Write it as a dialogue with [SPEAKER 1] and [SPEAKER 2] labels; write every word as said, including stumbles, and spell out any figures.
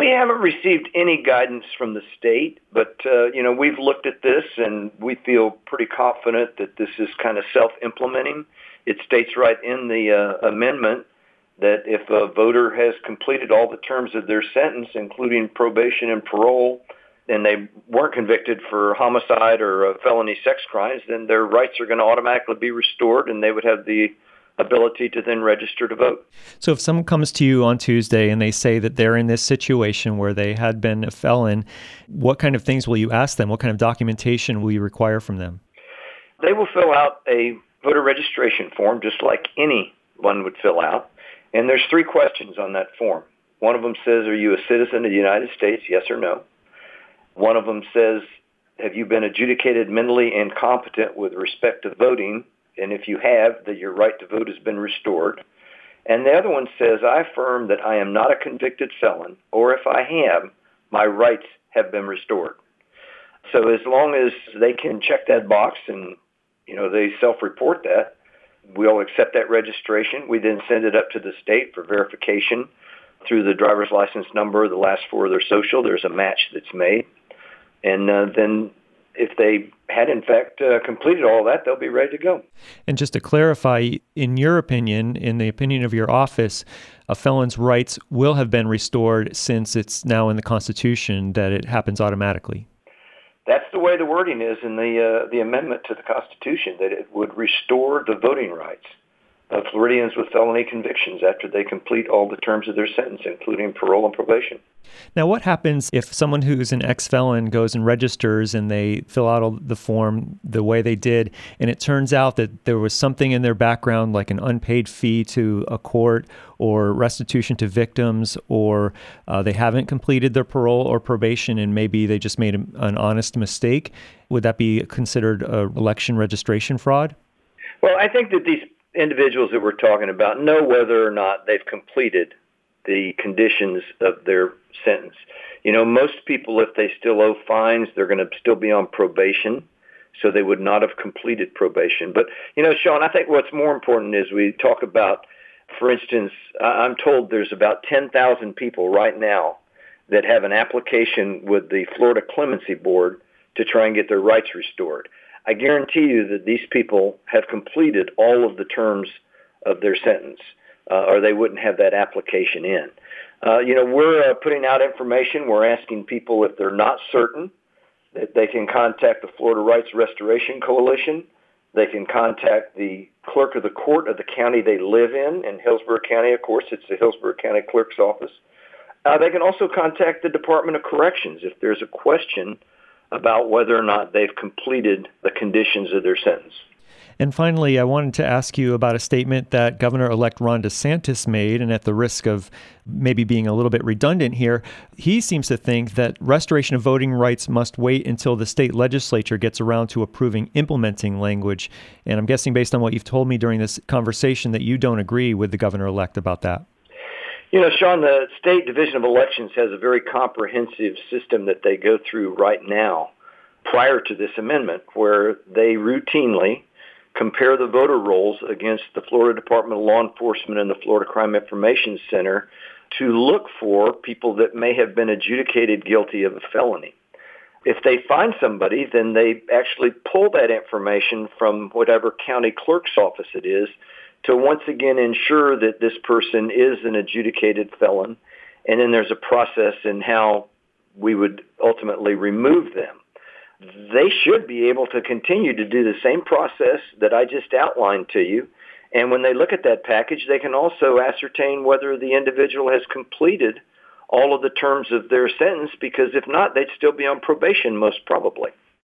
[SPEAKER 1] We haven't received any guidance from the state, but, uh, you know, we've looked at this and we feel pretty confident that this is kind of self-implementing. It states right in the uh, amendment that if a voter has completed all the terms of their sentence, including probation and parole, and they weren't convicted for homicide or uh, felony sex crimes, then their rights are going to automatically be restored and they would have the ability to then register to vote.
[SPEAKER 2] So if someone comes to you on Tuesday and they say that they're in this situation where they had been a felon, what kind of things will you ask them? What kind of documentation will you require from them?
[SPEAKER 1] They will fill out a voter registration form just like anyone would fill out. And there's three questions on that form. One of them says, are you a citizen of the United States, yes or no? One of them says, have you been adjudicated mentally incompetent with respect to voting? And if you have, that your right to vote has been restored. And the other one says, I affirm that I am not a convicted felon, or if I am, my rights have been restored. So as long as they can check that box and, you know, they self-report that, we'll accept that registration. We then send it up to the state for verification through the driver's license number, the last four of their social. There's a match that's made. And uh, then if they had, in fact, uh, completed all that, they'll be ready to go.
[SPEAKER 2] And just to clarify, in your opinion, in the opinion of your office, a felon's rights will have been restored since it's now in the Constitution that it happens automatically.
[SPEAKER 1] That's the way the wording is in the uh, the amendment to the Constitution, that it would restore the voting rights of Floridians with felony convictions after they complete all the terms of their sentence, including parole and probation.
[SPEAKER 2] Now, what happens if someone who's an ex-felon goes and registers and they fill out all the form the way they did, and it turns out that there was something in their background like an unpaid fee to a court or restitution to victims, or uh, they haven't completed their parole or probation and maybe they just made a, an honest mistake? Would that be considered a election registration fraud?
[SPEAKER 1] Well, I think that these individuals that we're talking about know whether or not they've completed the conditions of their sentence. You know, most people, if they still owe fines, they're going to still be on probation, so they would not have completed probation. But, you know, Sean, I think what's more important is we talk about, for instance, I'm told there's about ten thousand people right now that have an application with the Florida Clemency Board to try and get their rights restored. I guarantee you that these people have completed all of the terms of their sentence, uh, or they wouldn't have that application in. Uh, you know, we're uh, putting out information. We're asking people if they're not certain that they can contact the Florida Rights Restoration Coalition. They can contact the clerk of the court of the county they live in. In Hillsborough County, of course, it's the Hillsborough County Clerk's Office. Uh, they can also contact the Department of Corrections if there's a question about whether or not they've completed the conditions of their sentence.
[SPEAKER 2] And finally, I wanted to ask you about a statement that Governor-elect Ron DeSantis made, and at the risk of maybe being a little bit redundant here, he seems to think that restoration of voting rights must wait until the state legislature gets around to approving implementing language. And I'm guessing based on what you've told me during this conversation that you don't agree with the governor-elect about that.
[SPEAKER 1] You know, Sean, the State Division of Elections has a very comprehensive system that they go through right now prior to this amendment, where they routinely compare the voter rolls against the Florida Department of Law Enforcement and the Florida Crime Information Center to look for people that may have been adjudicated guilty of a felony. If they find somebody, then they actually pull that information from whatever county clerk's office it is to once again ensure that this person is an adjudicated felon, and then there's a process in how we would ultimately remove them. They should be able to continue to do the same process that I just outlined to you, and when they look at that package, they can also ascertain whether the individual has completed all of the terms of their sentence, because if not, they'd still be on probation most probably.